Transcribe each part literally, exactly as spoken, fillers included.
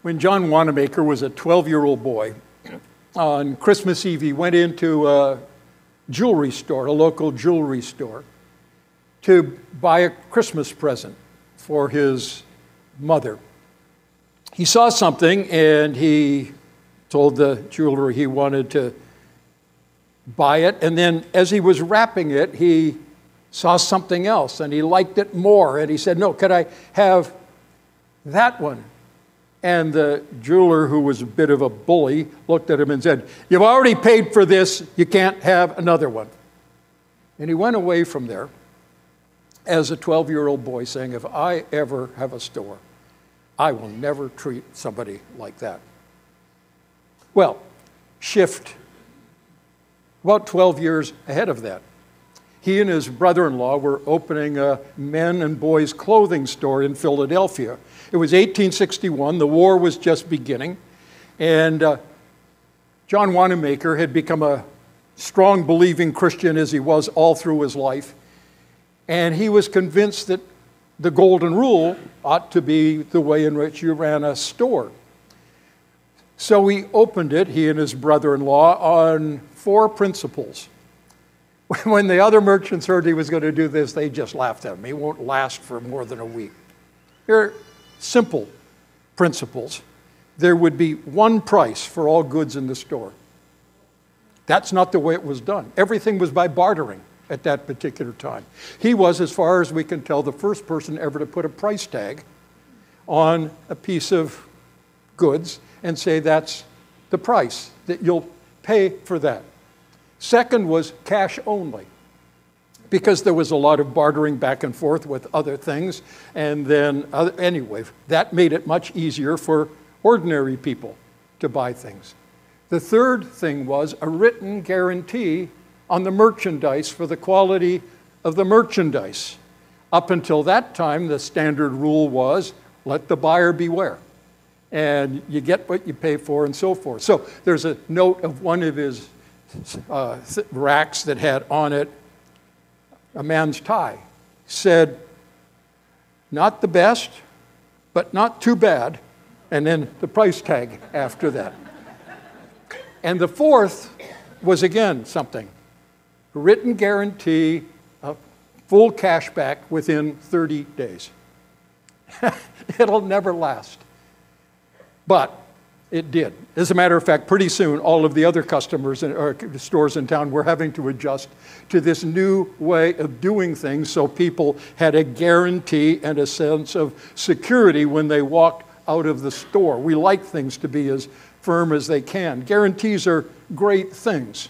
When John Wanamaker was a twelve-year-old boy, on Christmas Eve, he went into a jewelry store, a local jewelry store, to buy a Christmas present for his mother. He saw something and he told the jeweler he wanted to buy it. And then as he was wrapping it, he saw something else and he liked it more. And he said, "No, could I have that one?" And the jeweler, who was a bit of a bully, looked at him and said, "You've already paid for this. You can't have another one." And he went away from there as a twelve-year-old boy saying, "If I ever have a store, I will never treat somebody like that." Well, shift about twelve years ahead of that. He and his brother-in-law were opening a men and boys clothing store in Philadelphia. It was eighteen sixty-one. The war was just beginning. And uh, John Wanamaker had become a strong believing Christian, as he was all through his life. And he was convinced that the golden rule ought to be the way in which you ran a store. So he opened it, he and his brother-in-law, on four principles. When the other merchants heard he was going to do this, they just laughed at him. He won't last for more than a week. They're simple principles. There would be one price for all goods in the store. That's not the way it was done. Everything was by bartering at that particular time. He was, as far as we can tell, the first person ever to put a price tag on a piece of goods and say that's the price, that you'll pay for that. Second was cash only, because there was a lot of bartering back and forth with other things. And then, uh, anyway, that made it much easier for ordinary people to buy things. The third thing was a written guarantee on the merchandise for the quality of the merchandise. Up until that time, the standard rule was, let the buyer beware. And you get what you pay for and so forth. So there's a note of one of his uh, racks that had on it a man's tie. Said, "Not the best, but not too bad." And then the price tag after that. And the fourth was again something. A written guarantee of full cash back within thirty days. It'll never last. But it did. As a matter of fact, pretty soon, all of the other customers in, or stores in town were having to adjust to this new way of doing things, so people had a guarantee and a sense of security when they walked out of the store. We like things to be as firm as they can. Guarantees are great things.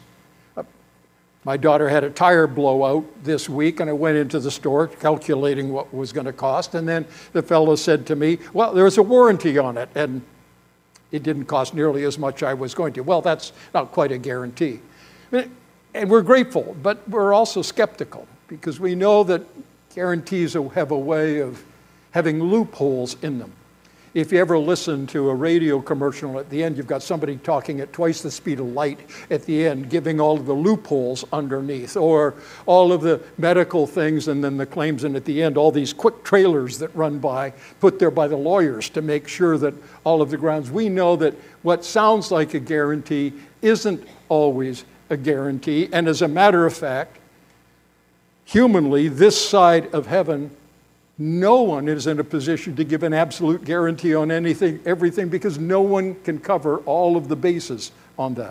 My daughter had a tire blowout this week, and I went into the store calculating what it was going to cost, and then the fellow said to me, "Well, there's a warranty on it," and it didn't cost nearly as much I was going to. Well, that's not quite a guarantee. And we're grateful, but we're also skeptical, because we know that guarantees have a way of having loopholes in them. If you ever listen to a radio commercial, at the end you've got somebody talking at twice the speed of light at the end, giving all of the loopholes underneath, or all of the medical things and then the claims, and at the end all these quick trailers that run by, put there by the lawyers to make sure that all of the grounds. We know that what sounds like a guarantee isn't always a guarantee, and as a matter of fact, humanly, this side of heaven, no one is in a position to give an absolute guarantee on anything, everything, because no one can cover all of the bases on that.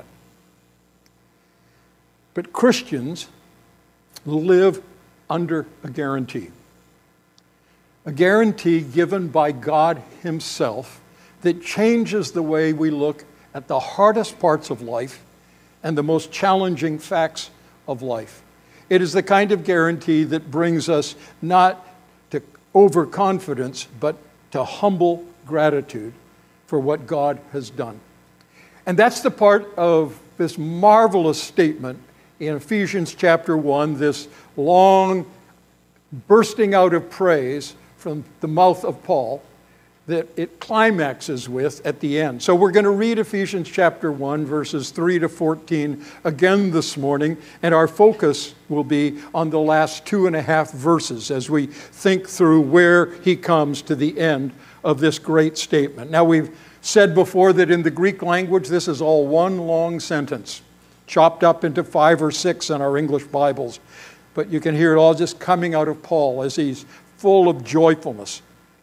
But Christians live under a guarantee. A guarantee given by God Himself that changes the way we look at the hardest parts of life and the most challenging facts of life. It is the kind of guarantee that brings us not to overconfidence, but to humble gratitude for what God has done. And that's the part of this marvelous statement in Ephesians chapter one, this long bursting out of praise from the mouth of Paul, that it climaxes with at the end. So we're going to read Ephesians chapter one, verses three to fourteen again this morning, and our focus will be on the last two and a half verses as we think through where he comes to the end of this great statement. Now, we've said before that in the Greek language, this is all one long sentence, chopped up into five or six in our English Bibles. But you can hear it all just coming out of Paul as he's full of joyfulness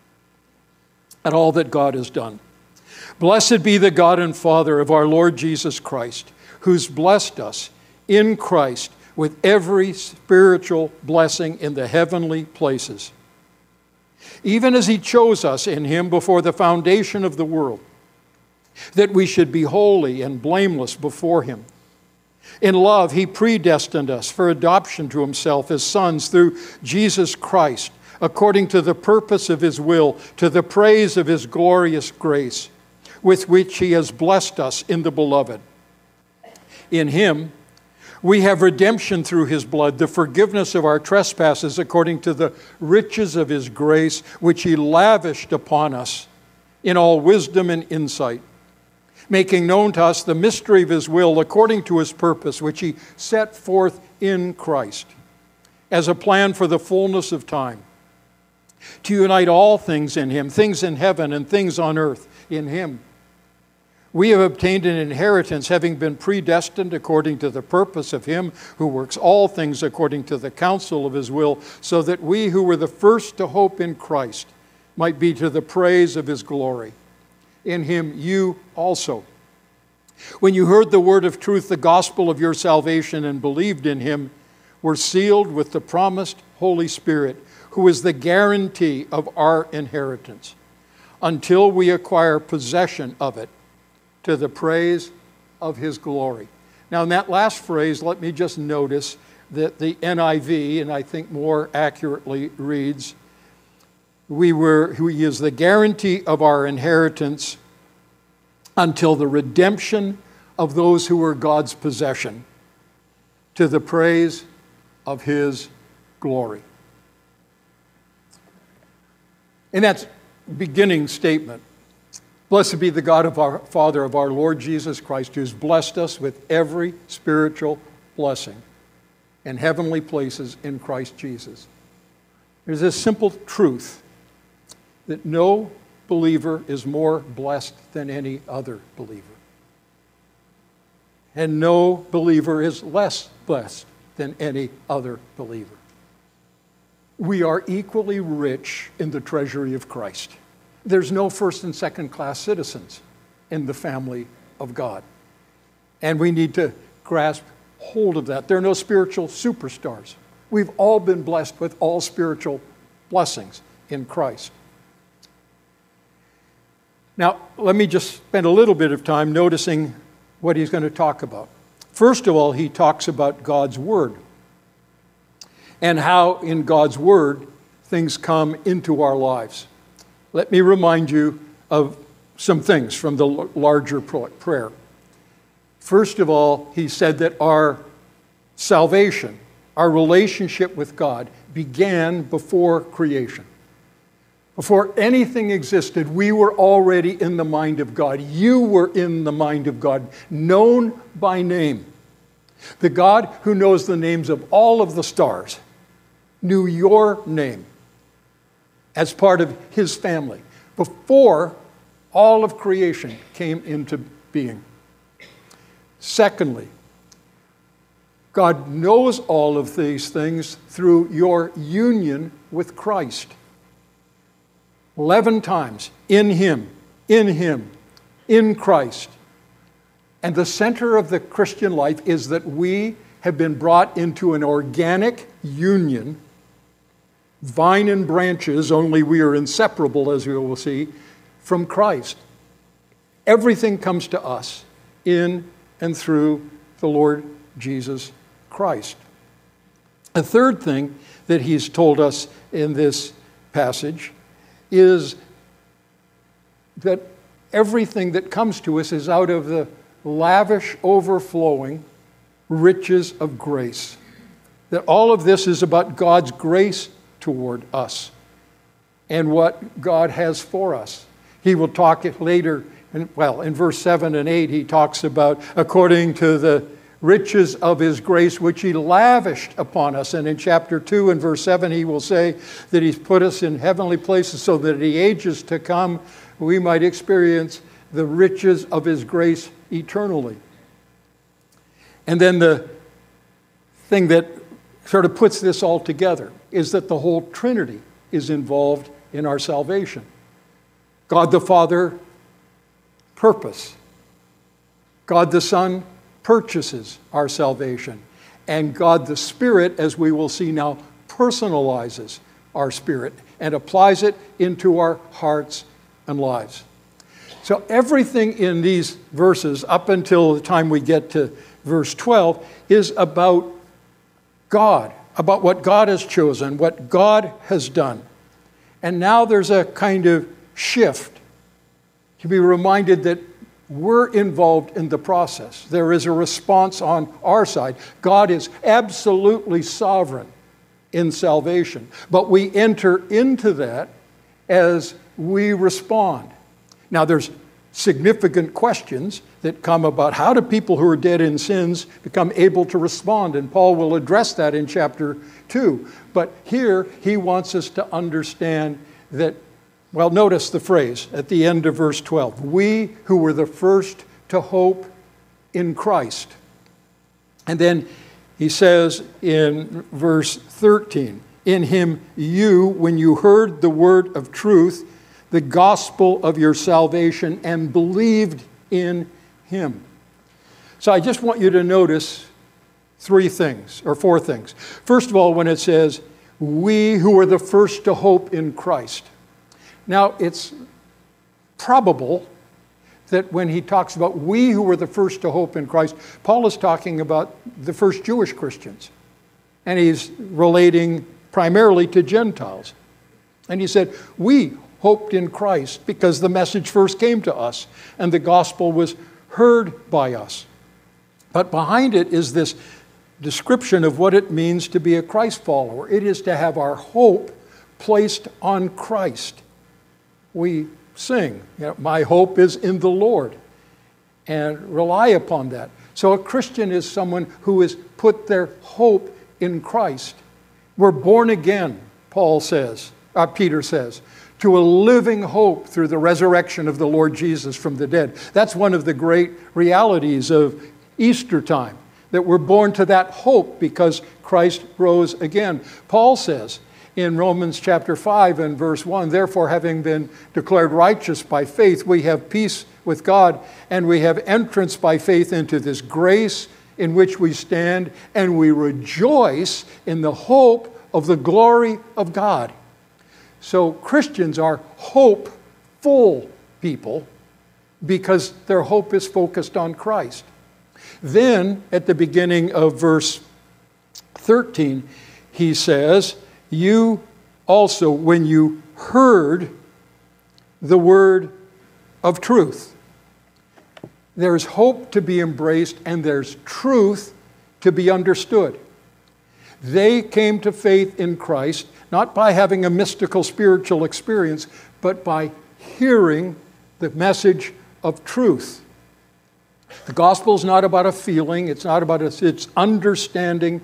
at all that God has done. Blessed be the God and Father of our Lord Jesus Christ, who's blessed us in Christ with every spiritual blessing in the heavenly places, even as he chose us in him before the foundation of the world, that we should be holy and blameless before him. In love, he predestined us for adoption to himself as sons through Jesus Christ, according to the purpose of his will, to the praise of his glorious grace, with which he has blessed us in the Beloved. In him, we have redemption through his blood, the forgiveness of our trespasses according to the riches of his grace, which he lavished upon us in all wisdom and insight, making known to us the mystery of his will according to his purpose, which he set forth in Christ as a plan for the fullness of time, to unite all things in him, things in heaven and things on earth in him. We have obtained an inheritance, having been predestined according to the purpose of him who works all things according to the counsel of his will, so that we who were the first to hope in Christ might be to the praise of his glory. In him you also, when you heard the word of truth, the gospel of your salvation, and believed in him, were sealed with the promised Holy Spirit, who is the guarantee of our inheritance, until we acquire possession of it, to the praise of his glory. Now, in that last phrase, let me just notice that the N I V, and I think more accurately reads, we were, he is the guarantee of our inheritance until the redemption of those who were God's possession, to the praise of his glory. In that beginning statement, blessed be the God of our Father, of our Lord Jesus Christ, who has blessed us with every spiritual blessing in heavenly places in Christ Jesus. There's this simple truth that no believer is more blessed than any other believer. And no believer is less blessed than any other believer. We are equally rich in the treasury of Christ. There's no first and second class citizens in the family of God. And we need to grasp hold of that. There are no spiritual superstars. We've all been blessed with all spiritual blessings in Christ. Now, let me just spend a little bit of time noticing what he's going to talk about. First of all, he talks about God's Word and how in God's Word things come into our lives. Let me remind you of some things from the larger prayer. First of all, he said that our salvation, our relationship with God, began before creation. Before anything existed, we were already in the mind of God. You were in the mind of God, known by name. The God who knows the names of all of the stars knew your name as part of his family before all of creation came into being. Secondly, God knows all of these things through your union with Christ. Eleven times, in him, in him, in Christ. And the center of the Christian life is that we have been brought into an organic union, vine and branches, only we are inseparable, as we will see, from Christ. Everything comes to us in and through the Lord Jesus Christ. A third thing that he's told us in this passage is that everything that comes to us is out of the lavish, overflowing riches of grace. That all of this is about God's grace toward us and what God has for us. He will talk it later, in, well, in verse seven and eight, he talks about according to the riches of his grace, which he lavished upon us. And in chapter two and verse seven, he will say that he's put us in heavenly places so that in the ages to come, we might experience the riches of his grace eternally. And then the thing that sort of puts this all together is that the whole Trinity is involved in our salvation. God the Father, purpose. God the Son purchases our salvation. And God the Spirit, as we will see now, personalizes our spirit and applies it into our hearts and lives. So everything in these verses, up until the time we get to verse twelve, is about God, about what God has chosen, what God has done. And now there's a kind of shift to be reminded that we're involved in the process. There is a response on our side. God is absolutely sovereign in salvation, but we enter into that as we respond. Now, there's significant questions that come about how do people who are dead in sins become able to respond, and Paul will address that in chapter two. But here he wants us to understand that, well, notice the phrase at the end of verse twelve, we who were the first to hope in Christ. And then he says in verse thirteen, in him you, when you heard the word of truth, the gospel of your salvation, and believed in him. So I just want you to notice three things, or four things. First of all, when it says, we who were the first to hope in Christ. Now, it's probable that when he talks about we who were the first to hope in Christ, Paul is talking about the first Jewish Christians. And he's relating primarily to Gentiles. And he said, we hoped in Christ because the message first came to us and the gospel was heard by us. But behind it is this description of what it means to be a Christ follower. It is to have our hope placed on Christ. We sing, you know, my hope is in the Lord, and rely upon that. So a Christian is someone who has put their hope in Christ. We're born again, Paul says, uh, Peter says, to a living hope through the resurrection of the Lord Jesus from the dead. That's one of the great realities of Easter time, that we're born to that hope because Christ rose again. Paul says in Romans chapter five and verse one, therefore, having been declared righteous by faith, we have peace with God, and we have entrance by faith into this grace in which we stand, and we rejoice in the hope of the glory of God. So Christians are hopeful people because their hope is focused on Christ. Then, at the beginning of verse thirteen, he says, you also, when you heard the word of truth. There's hope to be embraced and there's truth to be understood. They came to faith in Christ, not by having a mystical spiritual experience, but by hearing the message of truth. The gospel is not about a feeling, it's not about a, it's understanding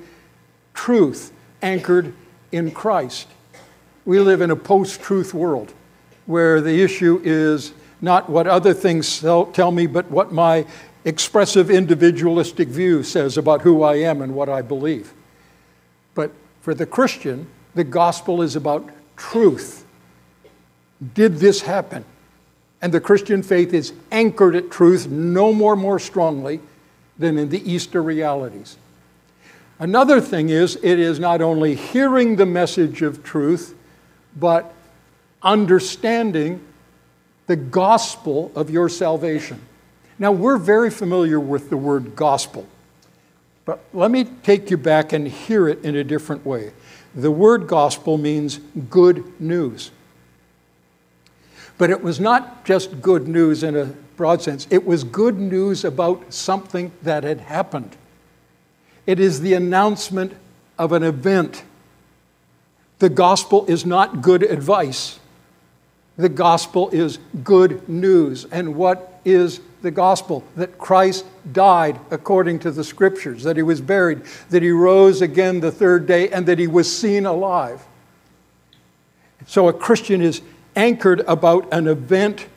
truth anchored in Christ. We live in a post-truth world where the issue is not what other things tell me, but what my expressive individualistic view says about who I am and what I believe. But for the Christian, the gospel is about truth. Did this happen? And the Christian faith is anchored at truth no more more strongly than in the Easter realities. Another thing is, it is not only hearing the message of truth, but understanding the gospel of your salvation. Now, we're very familiar with the word gospel, but let me take you back and hear it in a different way. The word gospel means good news. But it was not just good news in a broad sense. It was good news about something that had happened. It is the announcement of an event. The gospel is not good advice. The gospel is good news. And what is the gospel? That Christ died according to the scriptures, that he was buried, that he rose again the third day, and that he was seen alive. So a Christian is anchored about an event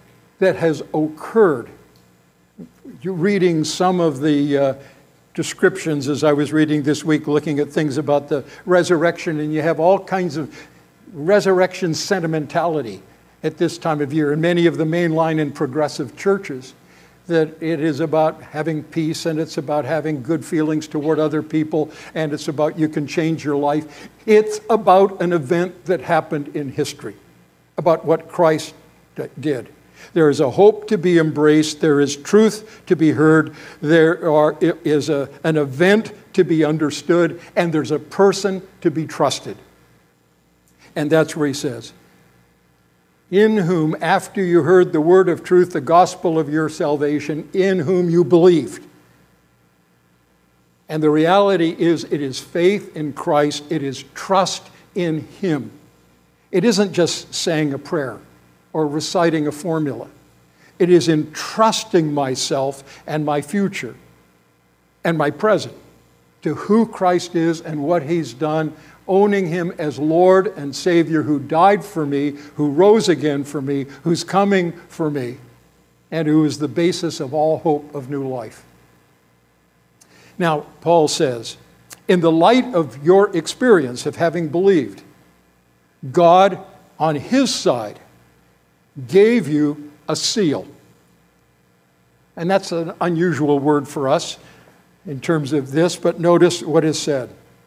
that has occurred. You're reading some of the uh, descriptions as I was reading this week, looking at things about the resurrection, and you have all kinds of resurrection sentimentality at this time of year in many of the mainline and progressive churches, that it is about having peace, and it's about having good feelings toward other people, and it's about you can change your life. It's about an event that happened in history, about what Christ did. There is a hope to be embraced. There is truth to be heard. There are, is a, an event to be understood, and there's a person to be trusted. And that's where he says, in whom, after you heard the word of truth, the gospel of your salvation, in whom you believed. And the reality is, it is faith in Christ. It is trust in him. It isn't just saying a prayer or reciting a formula. It is entrusting myself and my future and my present to who Christ is and what he's done, owning him as Lord and Savior, who died for me, who rose again for me, who's coming for me, and who is the basis of all hope of new life. Now, Paul says, in the light of your experience of having believed, God on his side gave you a seal. And that's an unusual word for us in terms of this, but notice what is said.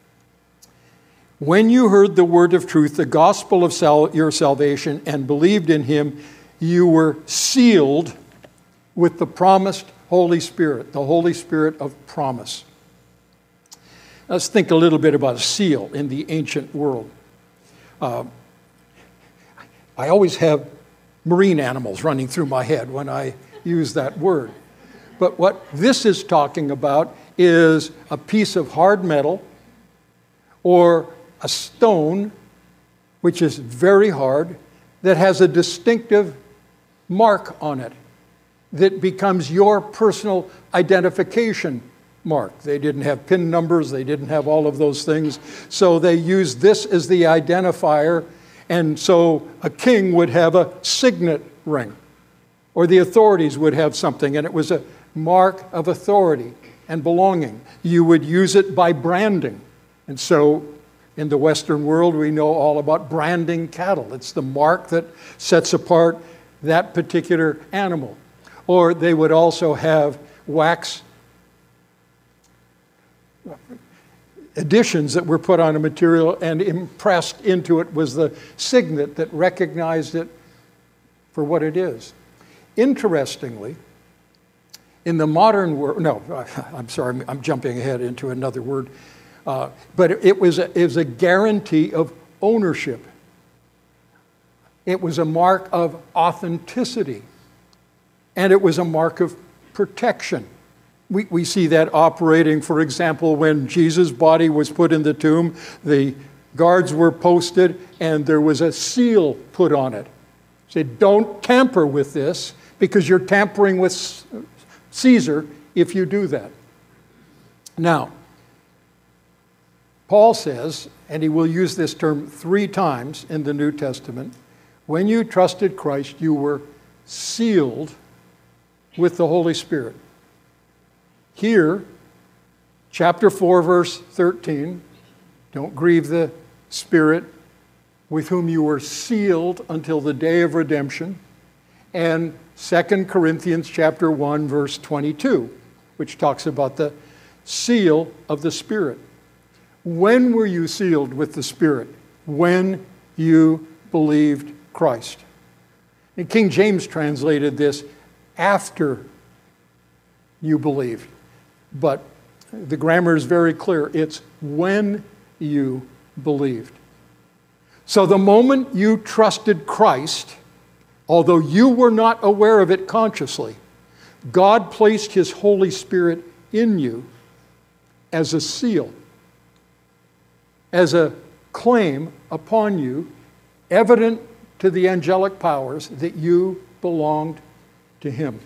When you heard the word of truth, the gospel of sal- your salvation, and believed in him, you were sealed with the promised Holy Spirit, the Holy Spirit of promise. Let's think a little bit about a seal in the ancient world. Uh, I always have marine animals running through my head when I use that word. But what this is talking about is a piece of hard metal or a stone, which is very hard, that has a distinctive mark on it that becomes your personal identification mark. They didn't have pin numbers, they didn't have all of those things, so they used this as the identifier. And so a king would have a signet ring, or the authorities would have something, and it was a mark of authority and belonging. You would use it by branding. And so in the Western world, we know all about branding cattle. It's the mark that sets apart that particular animal. Or they would also have wax additions that were put on a material, and impressed into it was the signet that recognized it for what it is. Interestingly, in the modern world, no, I'm sorry, I'm jumping ahead into another word, uh, but it was, a, it was a guarantee of ownership. It was a mark of authenticity, and it was a mark of protection. We, we see that operating, for example, when Jesus' body was put in the tomb, the guards were posted and there was a seal put on it. Said, don't tamper with this, because you're tampering with Caesar if you do that. Now, Paul says, and he will use this term three times in the New Testament, when you trusted Christ, you were sealed with the Holy Spirit. Here, chapter four, verse thirteen, don't grieve the Spirit with whom you were sealed until the day of redemption. And Second Corinthians chapter one, verse twenty-two, which talks about the seal of the Spirit. When were you sealed with the Spirit? When you believed Christ. And King James translated this, after you believed. But the grammar is very clear. It's when you believed. So the moment you trusted Christ, although you were not aware of it consciously, God placed his Holy Spirit in you as a seal, as a claim upon you, evident to the angelic powers that you belonged to him.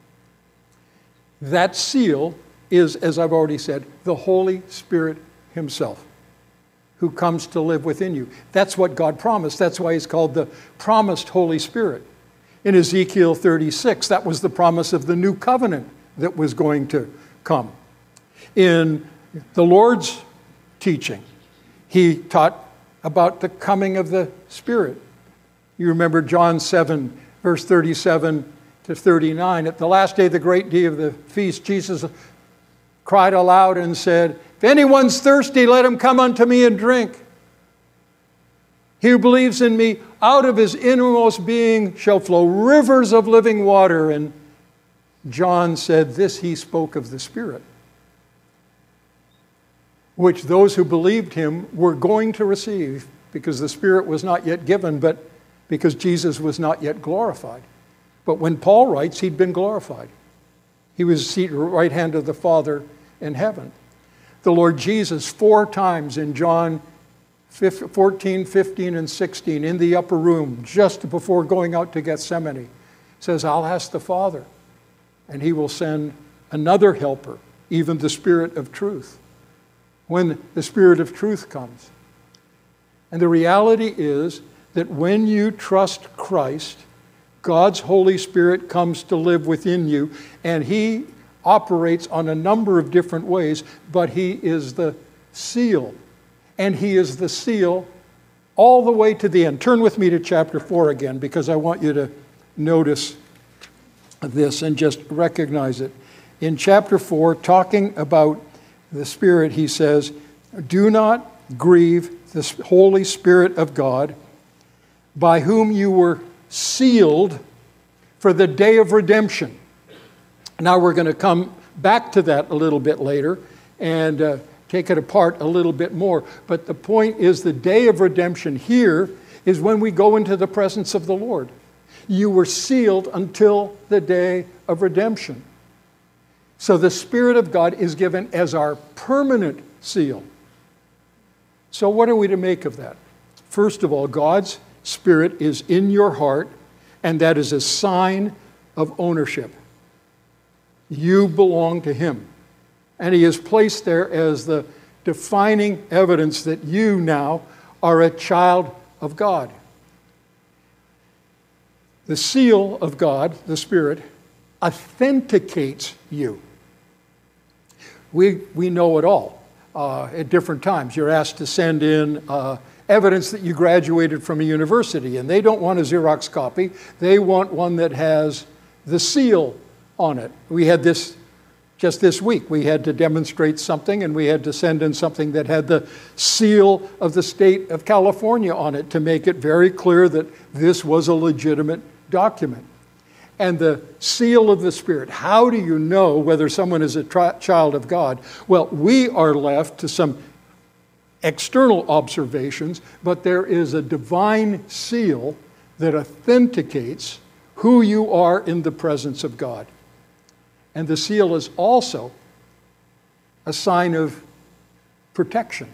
That seal is, as I've already said, the Holy Spirit himself, who comes to live within you. That's what God promised. That's why he's called the promised Holy Spirit. In Ezekiel thirty-six, that was the promise of the new covenant that was going to come. In the Lord's teaching, he taught about the coming of the Spirit. You remember John seven, verse thirty-seven to thirty-nine. At the last day, the great day of the feast, Jesus cried aloud and said, "If anyone's thirsty, let him come unto me and drink. He who believes in me, out of his innermost being shall flow rivers of living water." And John said this he spoke of the Spirit, which those who believed him were going to receive, because the Spirit was not yet given, but because Jesus was not yet glorified. But when Paul writes, he'd been glorified. He was seated at the right hand of the Father in heaven. The Lord Jesus, four times in John fourteen, fifteen, and sixteen, in the upper room, just before going out to Gethsemane, says, "I'll ask the Father, and he will send another helper, even the Spirit of truth," when the Spirit of truth comes. And the reality is that when you trust Christ, God's Holy Spirit comes to live within you, and he operates on a number of different ways, but he is the seal. And he is the seal all the way to the end. Turn with me to chapter four again, because I want you to notice this and just recognize it. In chapter four, talking about the Spirit, he says, "Do not grieve the Holy Spirit of God, by whom you were sealed for the day of redemption." Now we're going to come back to that a little bit later and uh, take it apart a little bit more. But the point is, the day of redemption here is when we go into the presence of the Lord. You were sealed until the day of redemption. So the Spirit of God is given as our permanent seal. So what are we to make of that? First of all, God's Spirit is in your heart, and that is a sign of ownership. You belong to him. And he is placed there as the defining evidence that you now are a child of God. The seal of God, the Spirit, authenticates you. We, we know it all. Uh, at different times, you're asked to send in uh, evidence that you graduated from a university, and they don't want a Xerox copy. They want one that has the seal on it. We had this just this week. We had to demonstrate something, and we had to send in something that had the seal of the state of California on it to make it very clear that this was a legitimate document. And the seal of the Spirit, how do you know whether someone is a tri- child of God? Well, we are left to some external observations, but there is a divine seal that authenticates who you are in the presence of God. And the seal is also a sign of protection.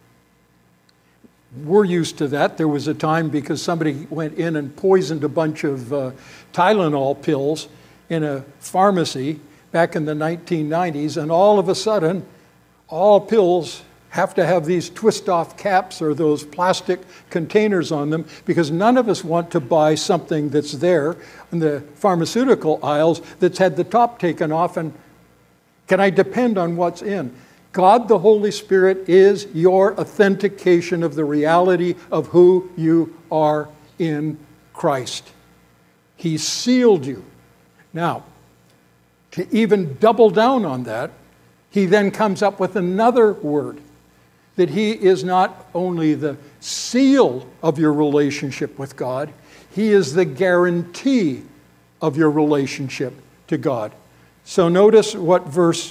We're used to that. There was a time because somebody went in and poisoned a bunch of uh, Tylenol pills in a pharmacy back in the nineteen nineties, and all of a sudden, all pills have to have these twist-off caps or those plastic containers on them, because none of us want to buy something that's there in the pharmaceutical aisles that's had the top taken off, and can I depend on what's in? God the Holy Spirit is your authentication of the reality of who you are in Christ. He sealed you. Now, to even double down on that, he then comes up with another word, that he is not only the seal of your relationship with God, he is the guarantee of your relationship to God. So notice what verse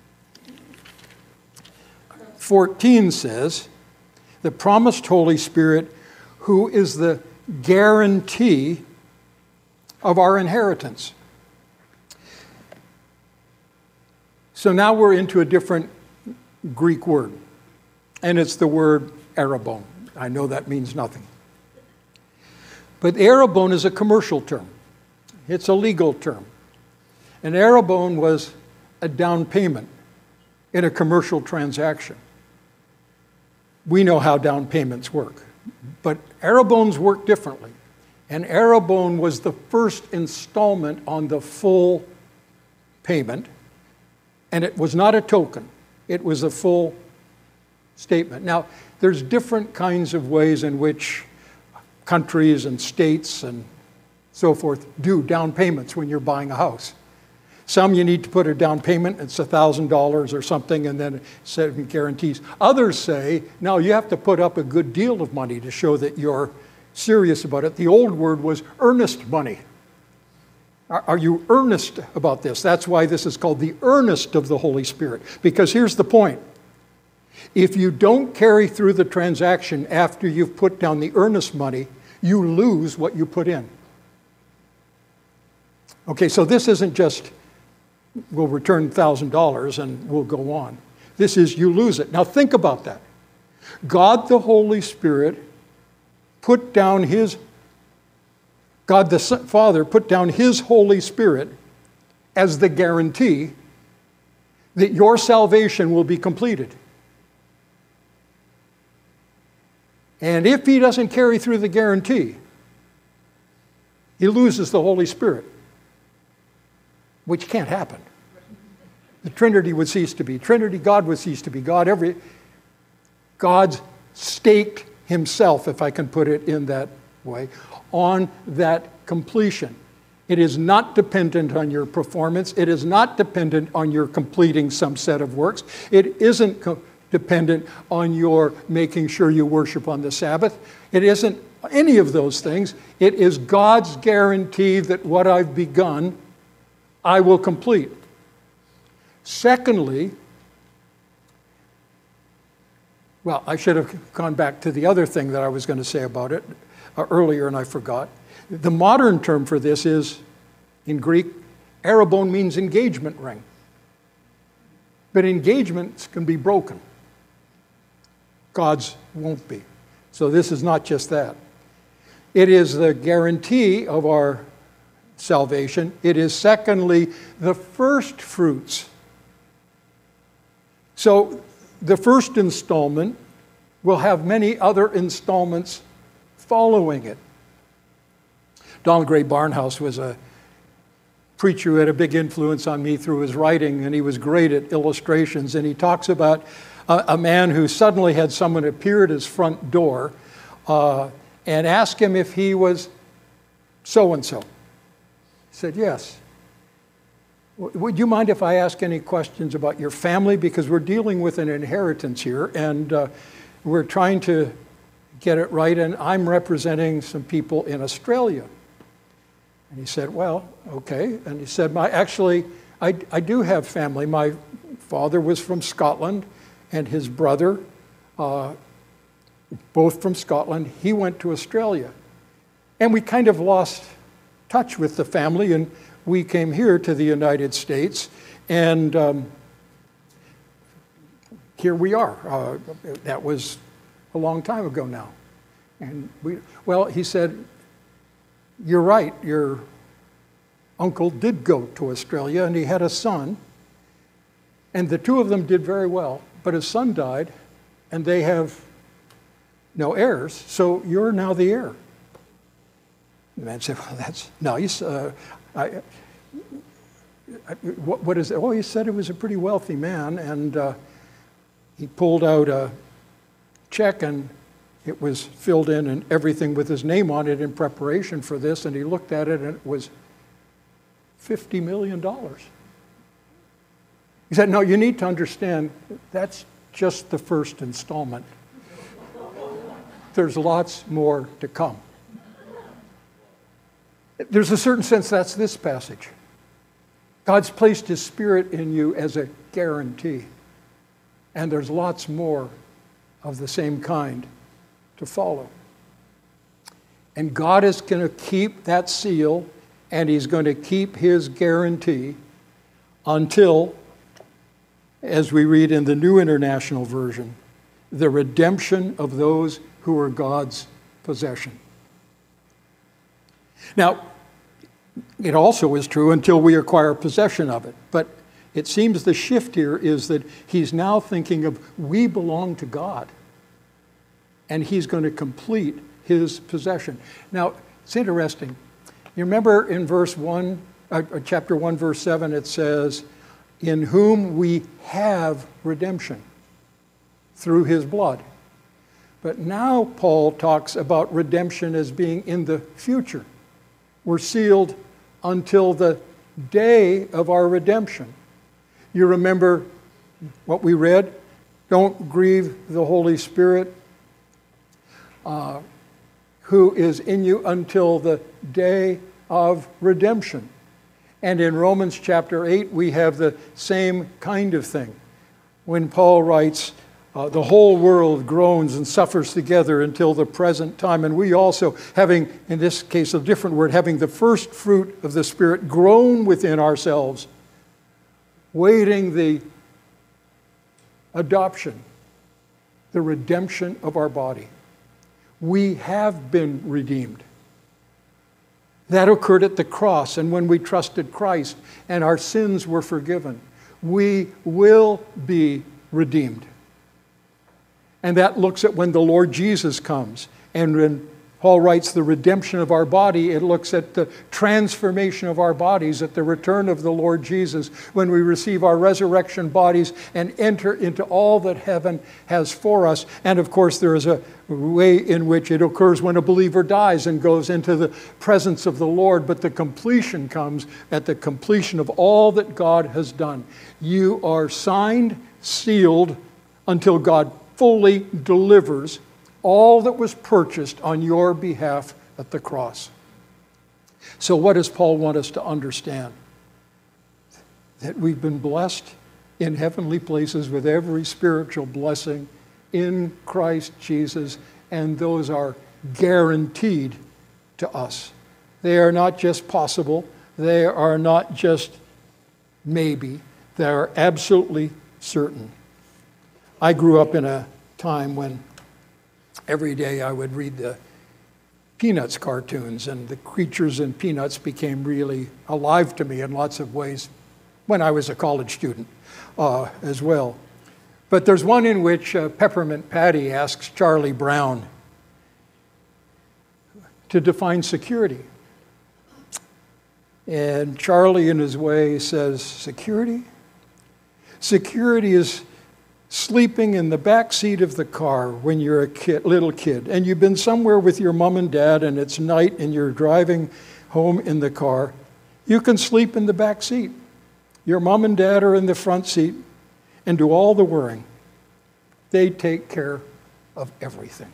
fourteen says, the promised Holy Spirit, who is the guarantee of our inheritance. So now we're into a different Greek word, and it's the word arrabon. I know that means nothing. But arrabon is a commercial term. It's a legal term. An arrabon was a down payment in a commercial transaction. We know how down payments work, but arrabons work differently. And Arrabone was the first installment on the full payment. And it was not a token. It was a full statement. Now, there's different kinds of ways in which countries and states and so forth do down payments when you're buying a house. Some you need to put a down payment, it's one thousand dollars or something, and then set guarantees. Others say, no, you have to put up a good deal of money to show that you're serious about it. The old word was earnest money. Are, are you earnest about this? That's why this is called the earnest of the Holy Spirit. Because here's the point. If you don't carry through the transaction after you've put down the earnest money, you lose what you put in. Okay, so this isn't just, we'll return one thousand dollars and we'll go on. This is, you lose it. Now think about that. God the Holy Spirit put down His, God the Father put down His Holy Spirit as the guarantee that your salvation will be completed. And if He doesn't carry through the guarantee, He loses the Holy Spirit, which can't happen. The Trinity would cease to be Trinity, God would cease to be God. Every God's staked Himself, if I can put it in that way, on that completion. It is not dependent on your performance. It is not dependent on your completing some set of works. It isn't co- dependent on your making sure you worship on the Sabbath. It isn't any of those things. It is God's guarantee that what I've begun, I will complete. Secondly, well, I should have gone back to the other thing that I was going to say about it uh, earlier and I forgot. The modern term for this is, in Greek, Arrabone means engagement ring. But engagements can be broken. God's won't be. So this is not just that. It is the guarantee of our salvation. It is, secondly, the first fruits. So the first installment will have many other installments following it. Donald Gray Barnhouse was a preacher who had a big influence on me through his writing, and he was great at illustrations. And he talks about a, a man who suddenly had someone appear at his front door uh, and ask him if he was so-and-so. He said, yes. Would you mind if I ask any questions about your family? Because we're dealing with an inheritance here, and uh, we're trying to get it right, and I'm representing some people in Australia. And he said, well, okay. And he said, my, actually, I, I do have family. My father was from Scotland, and his brother, uh, both from Scotland. He went to Australia. And we kind of lost touch with the family, and we came here to the United States, and um, here we are. Uh, that was a long time ago now. And we, well, he said, you're right, your uncle did go to Australia, and he had a son, and the two of them did very well, but his son died, and they have no heirs, so you're now the heir. The man said, well, that's nice. Uh, I, I, what, what is it? Oh, he said he was a pretty wealthy man, and uh, he pulled out a check, and it was filled in and everything with his name on it in preparation for this, and he looked at it, and it was fifty million dollars. He said, no, you need to understand, that's just the first installment. There's lots more to come. There's a certain sense that's this passage. God's placed His Spirit in you as a guarantee. And there's lots more of the same kind to follow. And God is going to keep that seal, and He's going to keep His guarantee until, as we read in the New International Version, the redemption of those who are God's possession. Now, it also is true until we acquire possession of it. But it seems the shift here is that He's now thinking of we belong to God, and He's going to complete His possession. Now, It's interesting. You remember in verse one, uh, chapter one, verse seven, it says, in whom we have redemption through his blood. But now Paul talks about redemption as being in the future. We're sealed until the day of our redemption. You remember what we read? Don't grieve the Holy Spirit uh, who is in you until the day of redemption. And in Romans chapter eight, we have the same kind of thing. When Paul writes, uh, the whole world groans and suffers together until the present time. And we also, having, in this case, a different word, having the first fruit of the Spirit groan within ourselves, waiting the adoption, the redemption of our body. We have been redeemed. That occurred at the cross, and when we trusted Christ and our sins were forgiven, we will be redeemed. And that looks at when the Lord Jesus comes. And when Paul writes the redemption of our body, it looks at the transformation of our bodies at the return of the Lord Jesus, when we receive our resurrection bodies and enter into all that heaven has for us. And of course, there is a way in which it occurs when a believer dies and goes into the presence of the Lord, but the completion comes at the completion of all that God has done. You are signed, sealed, until God fully delivers all that was purchased on your behalf at the cross. So what does Paul want us to understand? That we've been blessed in heavenly places with every spiritual blessing in Christ Jesus, and those are guaranteed to us. They are not just possible, they are not just maybe, they are absolutely certain. I grew up in a time when every day I would read the Peanuts cartoons, and the creatures in Peanuts became really alive to me in lots of ways when I was a college student uh, as well. But there's one in which uh, Peppermint Patty asks Charlie Brown to define security. And Charlie, in his way, says, security? Security is sleeping in the back seat of the car when you're a kid, little kid, and you've been somewhere with your mom and dad, and it's night, and you're driving home in the car. You can sleep in the back seat. Your mom and dad are in the front seat and do all the worrying. They take care of everything.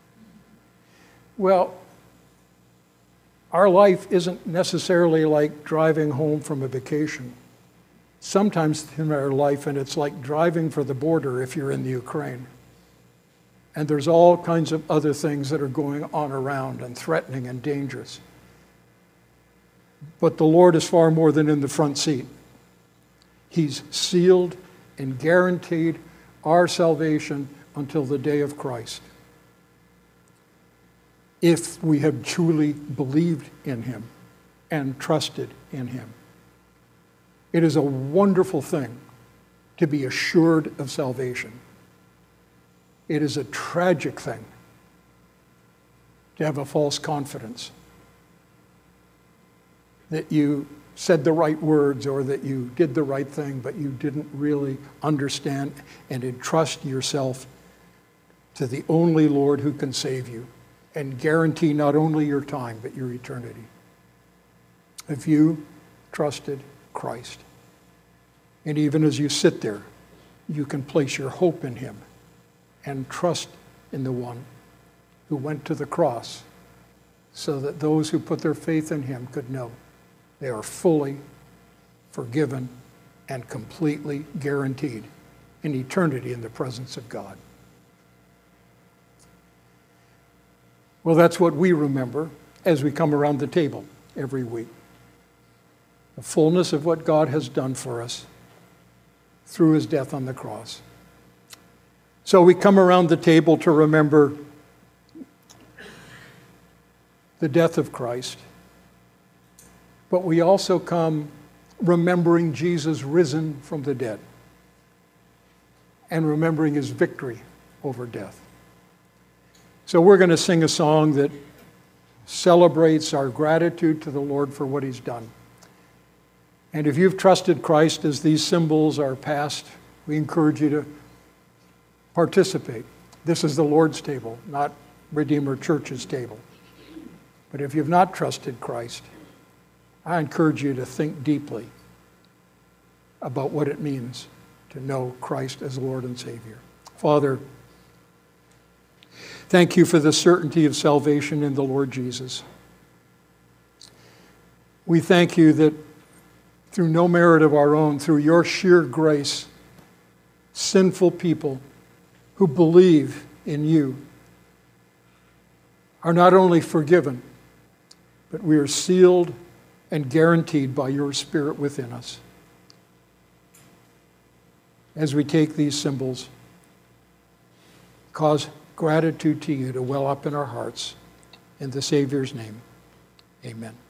Well, our life isn't necessarily like driving home from a vacation. Sometimes in our life, and it's like driving for the border if you're in the Ukraine. And there's all kinds of other things that are going on around and threatening and dangerous. But the Lord is far more than in the front seat. He's sealed and guaranteed our salvation until the day of Christ, if we have truly believed in him and trusted in him. It is a wonderful thing to be assured of salvation. It is a tragic thing to have a false confidence that you said the right words or that you did the right thing, but you didn't really understand and entrust yourself to the only Lord who can save you and guarantee not only your time, but your eternity. If you trusted Christ, and even as you sit there, you can place your hope in him and trust in the one who went to the cross so that those who put their faith in him could know they are fully forgiven and completely guaranteed in eternity in the presence of God. Well, that's what we remember as we come around the table every week. The fullness of what God has done for us through his death on the cross. So we come around the table to remember the death of Christ, but we also come remembering Jesus risen from the dead and remembering his victory over death. So we're going to sing a song that celebrates our gratitude to the Lord for what he's done. And if you've trusted Christ as these symbols are passed, we encourage you to participate. This is the Lord's table, not Redeemer Church's table. But if you've not trusted Christ, I encourage you to think deeply about what it means to know Christ as Lord and Savior. Father, thank you for the certainty of salvation in the Lord Jesus. We thank you that through no merit of our own, through your sheer grace, sinful people who believe in you are not only forgiven, but we are sealed and guaranteed by your Spirit within us. As we take these symbols, cause gratitude to you to well up in our hearts. In the Savior's name, amen.